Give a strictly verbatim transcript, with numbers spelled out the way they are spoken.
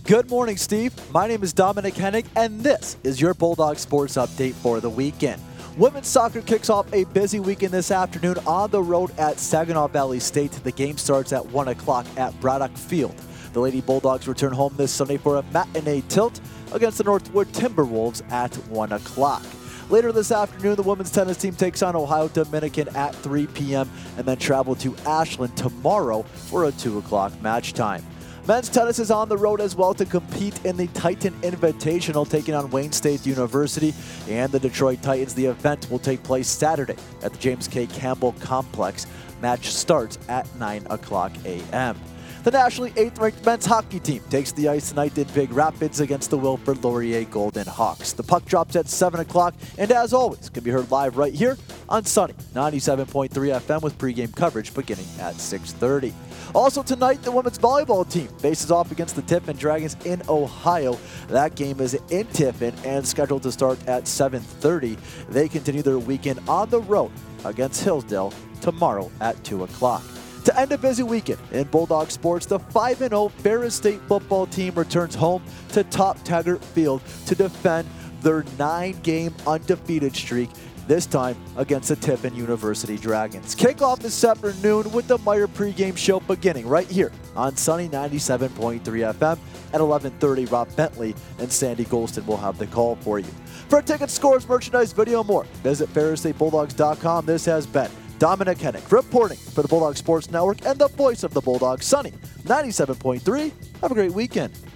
Good morning, Steve. My name is Dominic Hennig, and this is your Bulldog Sports Update for the weekend. Women's soccer kicks off a busy weekend this afternoon on the road at Saginaw Valley State. The game starts at one o'clock at Braddock Field. The Lady Bulldogs return home this Sunday for a matinee tilt against the Northwood Timberwolves at one o'clock. Later this afternoon, the women's tennis team takes on Ohio Dominican at three p.m. and then travel to Ashland tomorrow for a two o'clock match time. Men's tennis is on the road as well to compete in the Titan Invitational, taking on Wayne State University and the Detroit Titans. The event will take place Saturday at the James K. Campbell Complex. Match starts at nine o'clock a.m. The nationally eighth-ranked men's hockey team takes the ice tonight in Big Rapids against the Wilfrid Laurier Golden Hawks. The puck drops at seven o'clock, and as always, can be heard live right here on Sunny ninety-seven point three F M with pregame coverage beginning at six thirty. Also tonight, the women's volleyball team faces off against the Tiffin Dragons in Ohio. That game is in Tiffin and scheduled to start at seven thirty. They continue their weekend on the road against Hillsdale tomorrow at two o'clock. To end a busy weekend in Bulldog sports, the five and oh Ferris State football team returns home to Top Taggart Field to defend their nine-game undefeated streak, this time against the Tiffin University Dragons. Kickoff this afternoon with the Meijer pregame show beginning right here on Sunny ninety-seven point three F M. At eleven thirty, Rob Bentley and Sandy Golston will have the call for you. For tickets, scores, merchandise, video, and more, visit Ferris State Bulldogs dot com. This has been Dominic Hennig reporting for the Bulldog Sports Network and the voice of the Bulldogs, Sunny ninety-seven point three. Have a great weekend.